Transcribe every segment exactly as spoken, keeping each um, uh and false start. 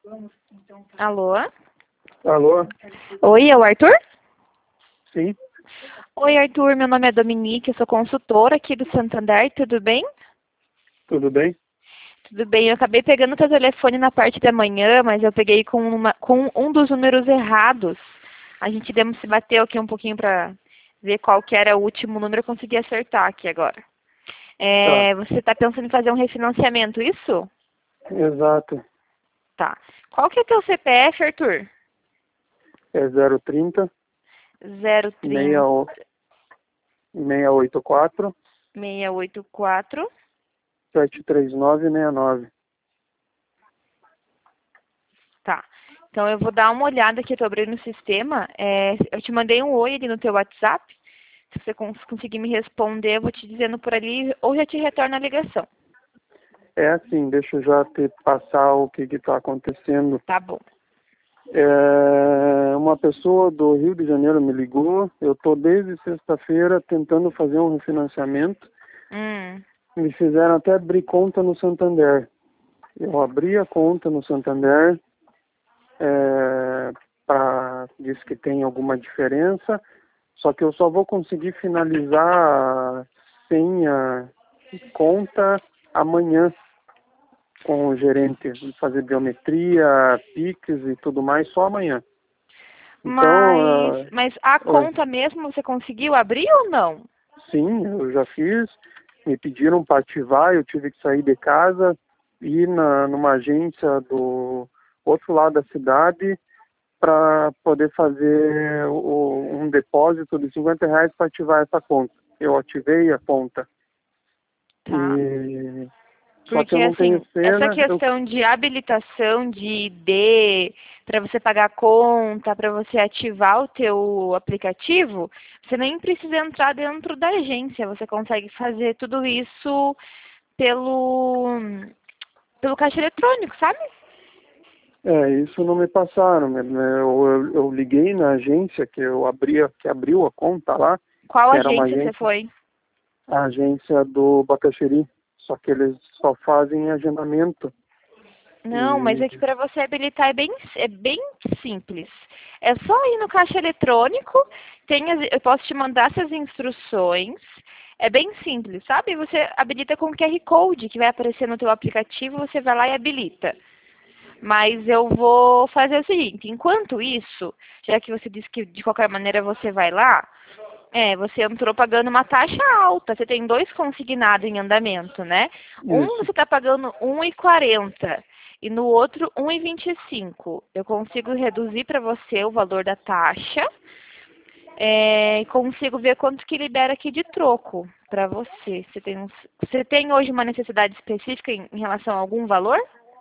Alô? Alô? Oi, é o Arthur? Sim, Oi, Arthur, meu nome é Dominique, eu sou consultora aqui do Santander, tudo bem? tudo bem? Tudo bem, eu acabei pegando o teu telefone na parte da manhã, mas eu peguei com, uma, com um dos números errados. A gente demos se bateu aqui um pouquinho para ver qual que era o último número, eu consegui acertar aqui agora. Tá, É, você está pensando em fazer um refinanciamento, isso? exato. Tá. Qual que é teu C P F, Arthur? É zero trinta, Zero trinta seiscentos e oitenta e quatro, seiscentos e oitenta e quatro. sete três nove seis nove. Tá. Então eu vou dar uma olhada aqui, estou abrindo o sistema. É, eu te mandei um oi ali no teu WhatsApp. Se você cons- conseguir me responder, eu vou te dizendo por ali, ou já te retorno a ligação. É assim, deixa eu já te passar o que está acontecendo. Tá bom. É, uma pessoa do Rio de Janeiro me ligou. Eu estou desde sexta-feira tentando fazer um refinanciamento. Hum, Me fizeram até abrir conta no Santander. Eu abri a conta no Santander. É, pra, diz que tem alguma diferença, só que eu só vou conseguir finalizar sem a conta amanhã com o gerente, fazer biometria, Pix e tudo mais, só amanhã. Então, mas, ah, mas a oi. conta mesmo você conseguiu abrir ou não? Sim, eu já fiz, me pediram para ativar, eu tive que sair de casa, ir na, numa agência do outro lado da cidade, para poder fazer o, um depósito de cinquenta reais para ativar essa conta. Eu ativei a conta. Tá. E só que eu Porque, não tenho assim, essa cena, eu, questão de habilitação de I D, para você pagar a conta, para você ativar o teu aplicativo, você nem precisa entrar dentro da agência. Você consegue fazer tudo isso pelo, pelo caixa eletrônico, sabe? é, isso não me passaram. Né? Eu, eu, eu liguei na agência que eu abria, que abriu a conta lá, Qual que era uma agência você agência, foi? a agência do Bacaxeri, só que eles só fazem agendamento. Não, mas E é que para você habilitar é bem, é bem simples. É só ir no caixa eletrônico, tem as- eu posso te mandar essas instruções. É bem simples, sabe? Você habilita com o Q R Code que vai aparecer no teu aplicativo, você vai lá e habilita. Mas eu vou fazer o seguinte, enquanto isso, já que você disse que de qualquer maneira você vai lá, é, você entrou pagando uma taxa alta. Você tem dois consignados em andamento, né? Um isso. você está pagando um e quarenta e no outro um e vinte e cinco. Eu consigo reduzir para você o valor da taxa é, e consigo ver quanto que libera aqui de troco para você. Você tem, uns- você tem hoje uma necessidade específica em, em relação a algum valor?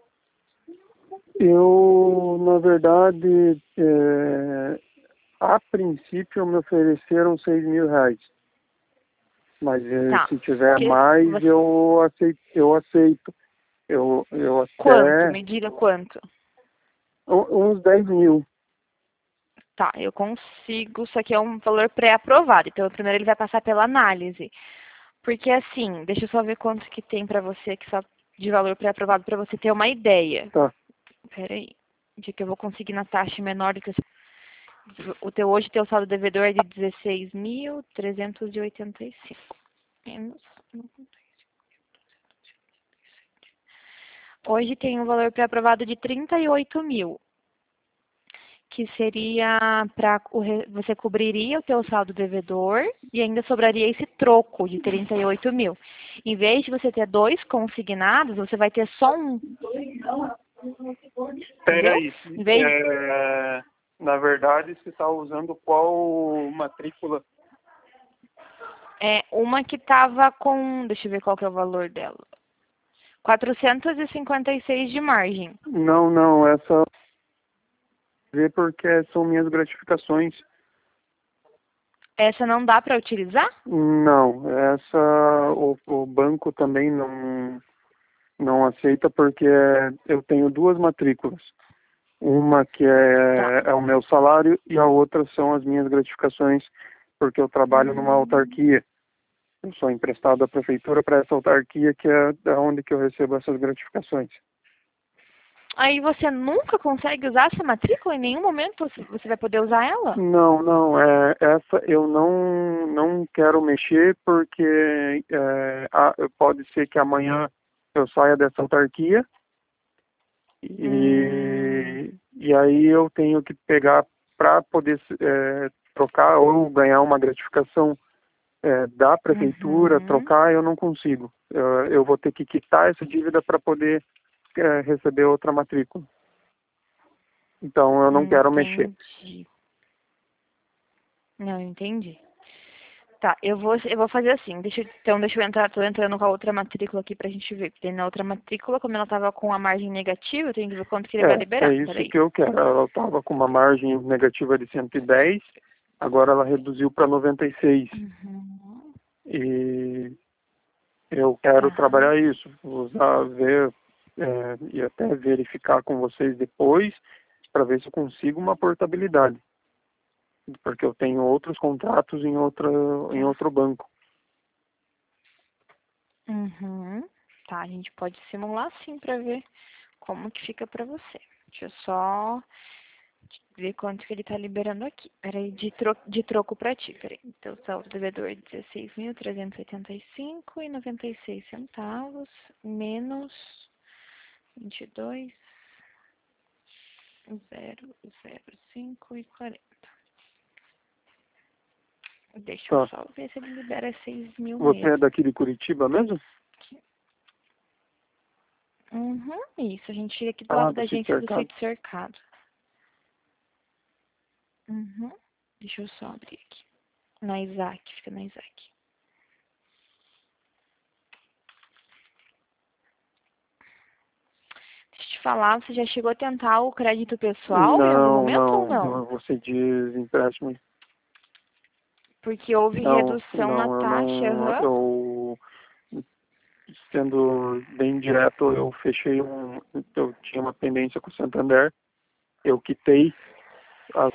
Eu, na verdade, é, a princípio me ofereceram seis mil reais. Mas eh, Tá. se tiver Que mais, você- eu aceito. Eu, aceito. eu, eu quanto? até Me diga quanto. u- uns dez mil. Tá, eu consigo. Isso aqui é um valor pré-aprovado. Então, primeiro ele vai passar pela análise. Porque assim, deixa eu só ver quanto que tem pra você aqui só de valor pré-aprovado para você ter uma ideia. Tá. Pera aí. De que eu vou conseguir na taxa menor do que o teu hoje teu saldo devedor é de dezesseis mil trezentos e oitenta e cinco. Menos. Hoje tem um valor pré-aprovado de trinta e oito mil, que seria para você cobriria o teu saldo devedor e ainda sobraria esse troco de trinta e oito mil. Em vez de você ter dois consignados, você vai ter só um, entendeu? Peraí. Em vez É, na verdade, você está usando qual matrícula? é uma que estava com, deixa eu ver qual que é o valor dela. quatrocentos e cinquenta e seis de margem. Não, não. Essa vê porque são minhas gratificações. Essa não dá para utilizar? Não. Essa o, o banco também não, não aceita porque eu tenho duas matrículas. Uma que Tá. é, é o meu salário e a outra são as minhas gratificações, porque eu trabalho numa Hum, autarquia. Eu sou emprestado à prefeitura para essa autarquia, que é da onde que eu recebo essas gratificações. Aí você nunca consegue usar essa matrícula? Em nenhum momento você vai poder usar ela? Não, não, é, essa eu não, não quero mexer porque é, a- pode ser que amanhã eu saia dessa autarquia e, Hum. e aí eu tenho que pegar para poder é, trocar ou ganhar uma gratificação é, da prefeitura, Uhum. trocar, eu não consigo. Eu, eu vou ter que quitar essa dívida para poder é, receber outra matrícula. Então eu não quero mexer. Entendi. Não, entendi. Tá, eu vou, eu vou fazer assim. Deixa, eu- então, deixa eu entrar, tô entrando com a outra matrícula aqui pra gente ver. Porque na outra matrícula, como ela tava com a margem negativa, eu tenho que ver quanto que ele vai É, é liberar. isso Peraí. que eu quero. Ela estava com uma margem negativa de cento e dez, agora ela reduziu para noventa e seis. Uhum. E eu quero Tá. trabalhar isso, usar, ver é, e até verificar com vocês depois para ver se eu consigo uma portabilidade. Porque eu tenho outros contratos em, outra, em Tá. outro banco. Uhum. Tá, a gente pode simular sim pra ver como que fica pra você. Deixa eu só ver quanto que ele tá liberando aqui. Peraí, de, tro de troco pra ti, peraí. Então, saldo devedor dezesseis mil trezentos e oitenta e cinco e noventa e seis centavos, menos vinte e dois, zero, zero, cinco e quarenta. Deixa eu Tá. só ver se ele libera seis mil Você é mesmo. daqui de Curitiba mesmo? Uhum, isso, a gente ia aqui do Ah, lado da do sítio agência do cercado. sítio cercado. Uhum. Deixa eu só abrir aqui. Na Isaac, fica na Isaac. Deixa eu te falar, você já chegou a tentar o crédito pessoal em algum Não, momento ou não, não? não, você diz empréstimo. Porque houve Não, redução na não, eu taxa, não, aham. eu, sendo bem direto, eu fechei um, eu tinha uma pendência com o Santander, eu quitei à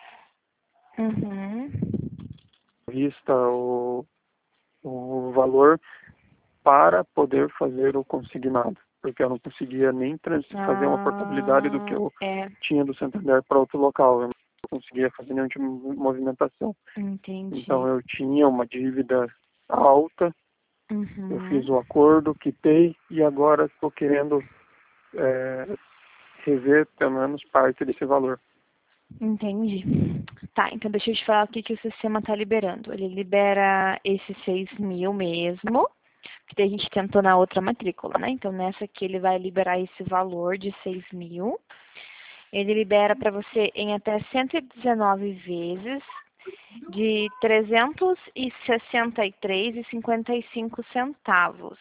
Uhum. vista o, o valor para poder fazer o consignado, porque eu não conseguia nem trans, fazer uma portabilidade do que Ah, eu é, tinha do Santander para outro local, eu não conseguia fazer nenhuma tipo de movimentação. Então entendi. eu tinha uma dívida alta. Eu fiz Uhum. o acordo, quitei e agora estou querendo é, rever pelo menos parte desse valor. Entendi. Tá, então deixa eu te falar o que, que o sistema tá liberando. Ele libera esses seis mil mesmo, que daí a gente tentou na outra matrícula, né? Então nessa aqui ele vai liberar esse valor de seis mil. Ele libera para você em até cento e dezenove vezes de trezentos e sessenta e três reais e cinquenta e cinco centavos.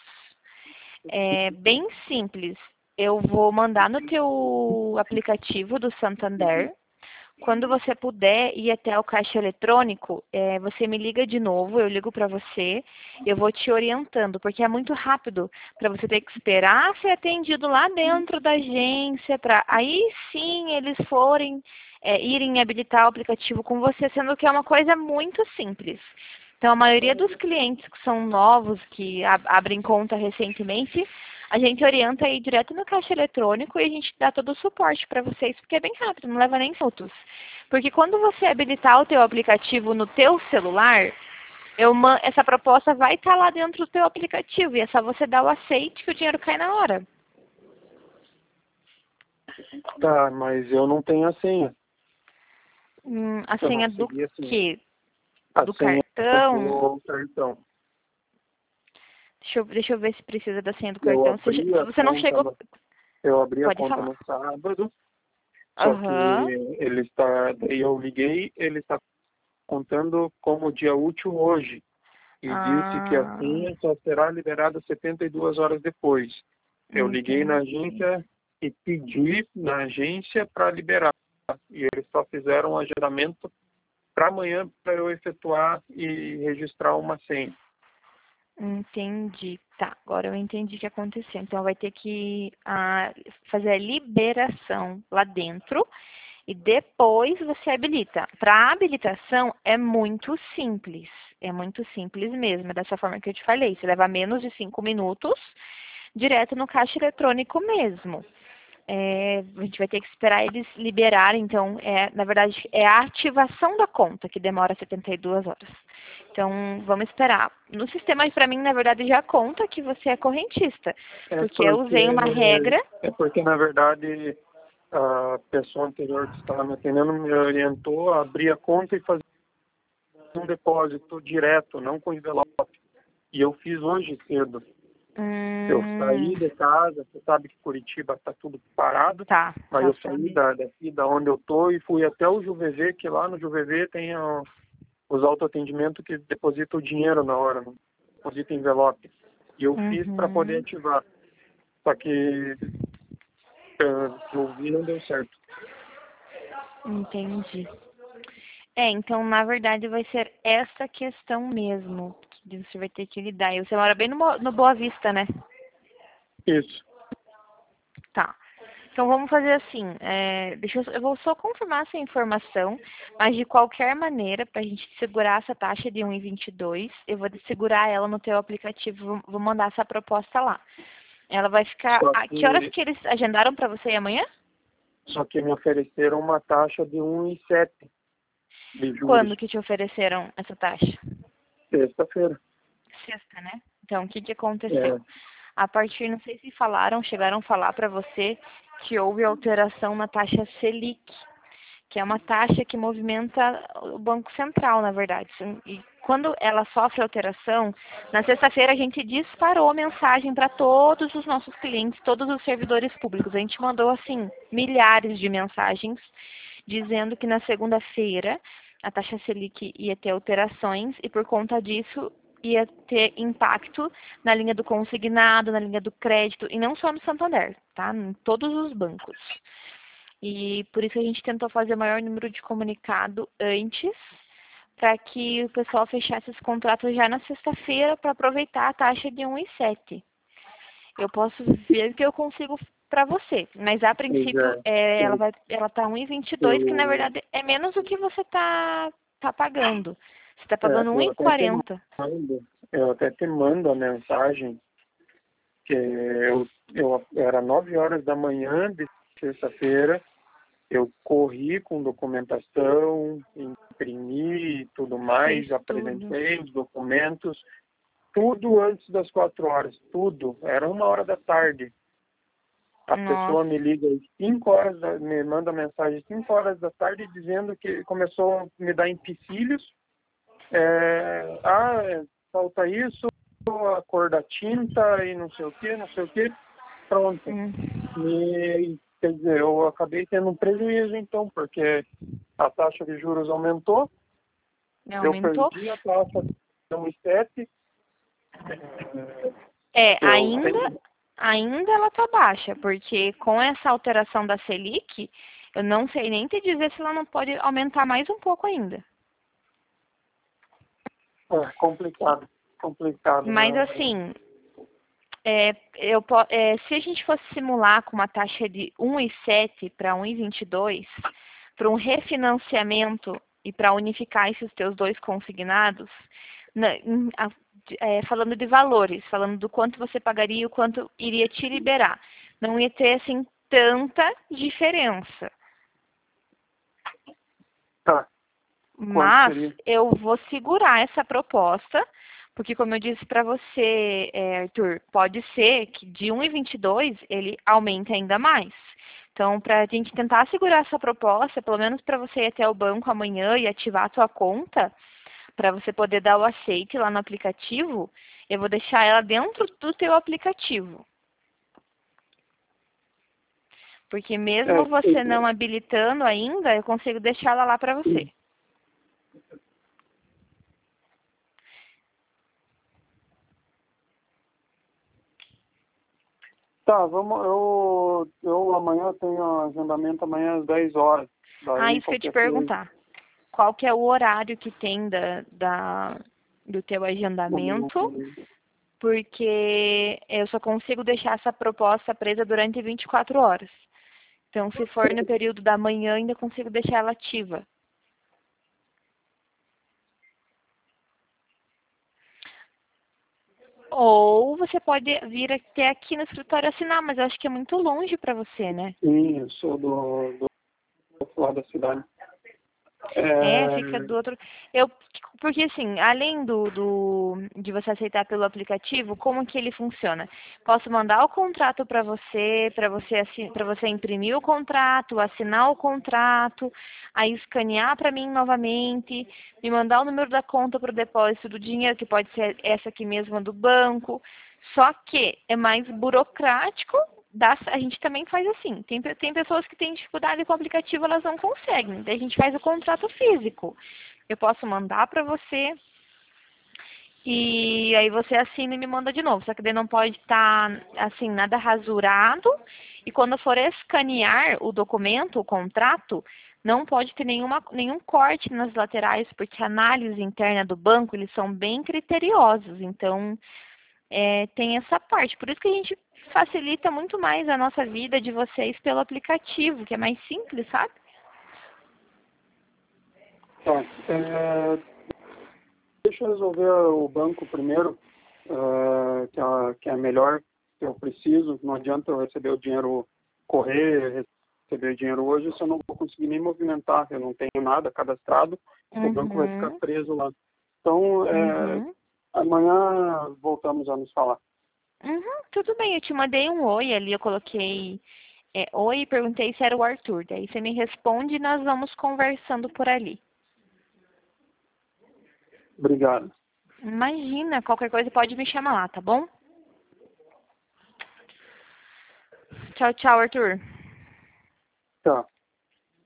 É bem simples. Eu vou mandar no teu aplicativo do Santander. Quando você puder ir até o caixa eletrônico, é, você me liga de novo, eu ligo para você, eu vou te orientando, porque é muito rápido para você ter que esperar ser atendido lá dentro da agência, para aí sim eles forem é, irem habilitar o aplicativo com você, sendo que é uma coisa muito simples. Então, a maioria dos clientes que são novos, que ab abrem conta recentemente, a gente orienta aí direto no caixa eletrônico e a gente dá todo o suporte para vocês, porque é bem rápido, não leva nem minutos. Porque quando você habilitar o teu aplicativo no teu celular, eu man essa proposta vai estar lá dentro do teu aplicativo e é só você dar o aceite que o dinheiro cai na hora. Tá, mas eu não tenho a senha. Hum, a Eu não senha do segui a senha. quê? A Do senha cartão? do cartão. Deixa eu, deixa eu ver se precisa da senha do Eu cartão. Você, já- abri a você não conta chegou... no, eu abri a Pode conta falar. no sábado, só que Aham. ele está, daí eu liguei, ele está contando como dia útil hoje. E disse que a Ah, senha só será liberada setenta e duas horas depois. Eu liguei na entendi. agência e pedi na agência para liberar. E eles só fizeram um agendamento para amanhã para eu efetuar e registrar uma senha. Entendi. Tá, agora eu entendi o que aconteceu. Então vai ter que ah, fazer a liberação lá dentro e depois você habilita. Para a habilitação é muito simples. É muito simples mesmo. É dessa forma que eu te falei. Você leva menos de cinco minutos direto no caixa eletrônico mesmo. é, a gente vai ter que esperar eles liberarem. Então, é, na verdade, é a ativação da conta que demora setenta e duas horas. Então, vamos esperar. No sistema, para mim, na verdade, já conta que você é correntista. É Porque eu usei uma regra. É porque, na verdade, a pessoa anterior que estava me atendendo me orientou a abrir a conta e fazer um depósito direto, não com envelope. E eu fiz hoje cedo. Hum, Eu saí de casa, você sabe que Curitiba está tudo parado, tá, mas tá eu saí sabe. da, daqui, da onde eu tô, e fui até o Ju V V, que lá no Ju V V tem ó, os autoatendimentos que depositam o dinheiro na hora, não deposita envelope. E eu fiz para poder Uhum, ativar. Só que uh, eu vi não deu certo. entendi. É, então, na verdade, vai ser essa questão mesmo que você vai ter que lidar. E você mora bem no, Mo- no Boa Vista, né? Isso. Tá. Então, vamos fazer assim. é, deixa eu, eu vou só confirmar essa informação, mas de qualquer maneira, para a gente segurar essa taxa de um e vinte e dois, eu vou segurar ela no teu aplicativo, vou, vou mandar essa proposta lá. Ela vai ficar... Só A que horas que, que eles agendaram para você ir amanhã? só que me ofereceram uma taxa de um vírgula sete de juros. Quando que te ofereceram essa taxa? Sexta-feira. Sexta, né? Então, o que, que É. aconteceu? A partir, não sei se falaram, chegaram a falar para você que houve alteração na taxa Selic, que é uma taxa que movimenta o Banco Central, na verdade. E quando ela sofre alteração, na sexta-feira a gente disparou mensagem para todos os nossos clientes, todos os servidores públicos. A gente mandou, assim, milhares de mensagens dizendo que na segunda-feira a taxa Selic ia ter alterações e por conta disso ia ter impacto na linha do consignado, na linha do crédito, e não só no Santander, tá? Em todos os bancos. E por isso a gente tentou fazer o maior número de comunicado antes, para que o pessoal fechasse esse contrato já na sexta-feira para aproveitar a taxa de um vírgula sete. Eu posso ver o que eu consigo para você, mas a Pois princípio é. é, ela Eu, vai, ela tá um vírgula vinte e dois, que na eu, verdade é menos do que você tá tá pagando. Você está é, pagando eu até te um vírgula quarenta. mando, eu até te mando a mensagem que eu, eu era nove horas da manhã de sexta-feira, eu corri com documentação, imprimi e tudo Fez mais, tudo. apresentei os documentos, tudo antes das quatro horas, tudo. Era uma hora da tarde. A pessoa Nossa. me liga às cinco horas, da- me manda mensagem às cinco horas da tarde dizendo que começou a me dar empecilhos. É, ah, é, falta isso, a cor da tinta e não sei o que, não sei o que. Pronto. Hum. E, quer dizer, eu acabei tendo um prejuízo então, porque a taxa de juros aumentou, eu Aumentou? perdi a taxa de um sete, É, eu ainda, tenho. ainda ela tá baixa, porque com essa alteração da Selic, eu não sei nem te dizer se ela não pode aumentar mais um pouco ainda. É complicado, complicado, Mas né? assim, é, eu, po- é, se a gente fosse simular com uma taxa de um vírgula sete para um vírgula vinte e dois, para um refinanciamento e para unificar esses teus dois consignados, na- em- a- de- é, falando de valores, falando do quanto você pagaria e o quanto iria te liberar, não ia ter assim tanta diferença. Tá, quanto Mas seria? eu vou segurar essa proposta, porque como eu disse para você, é, Arthur, pode ser que de um vírgula vinte e dois ele aumente ainda mais. Então, para a gente tentar segurar essa proposta, pelo menos para você ir até o banco amanhã e ativar a sua conta, para você poder dar o aceite lá no aplicativo, eu vou deixar ela dentro do teu aplicativo. Porque É, mesmo você não eu- habilitando ainda, eu consigo deixar ela lá para você. tá, vamos, eu, eu amanhã tenho agendamento amanhã às dez horas. Ah, Daí isso que eu ia te qualquer coisa. perguntar. Qual que é o horário que tem da, da, do teu agendamento? Porque eu só consigo deixar essa proposta presa durante vinte e quatro horas. Então, se for no período da manhã, ainda consigo deixar ela ativa. ou você pode vir até aqui no escritório assinar, mas eu acho que é muito longe para você, né? Sim, eu sou do, do outro lado da cidade. É, É, fica do outro. Eu, porque assim, além do, do de você aceitar pelo aplicativo, como que ele funciona? Posso mandar o contrato para você, para você assin, para você imprimir o contrato, assinar o contrato, aí escanear para mim novamente, me mandar o número da conta para o depósito do dinheiro, que pode ser essa aqui mesmo do banco. Só que é mais burocrático. Dá- a gente também faz assim. Tem, pe- tem pessoas que têm dificuldade com o aplicativo, elas não conseguem. Daí a gente faz o contrato físico. Eu posso mandar para você e aí você assina e me manda de novo. Só que daí não pode estar assim nada rasurado. E quando for escanear o documento, o contrato, não pode ter nenhuma, nenhum corte nas laterais, porque a análise interna do banco, eles são bem criteriosos. Então, é, tem essa parte. Por isso que a gente facilita muito mais a nossa vida de vocês pelo aplicativo, que é mais simples, sabe? tá. É, deixa eu resolver o banco primeiro, é, que, é, que é melhor, que eu preciso. Não adianta eu receber o dinheiro, correr, receber o dinheiro hoje, se eu não vou conseguir nem movimentar. Eu não tenho nada cadastrado, o banco vai ficar Uhum, preso lá. Então, é, uhum, amanhã voltamos a nos falar. uhum, tudo bem, eu te mandei um oi ali, eu coloquei é, oi e perguntei se era o Arthur. Daí você me responde e nós vamos conversando por ali. Obrigado. Imagina, qualquer coisa pode me chamar lá, tá bom? Tchau, tchau, Arthur. Tá.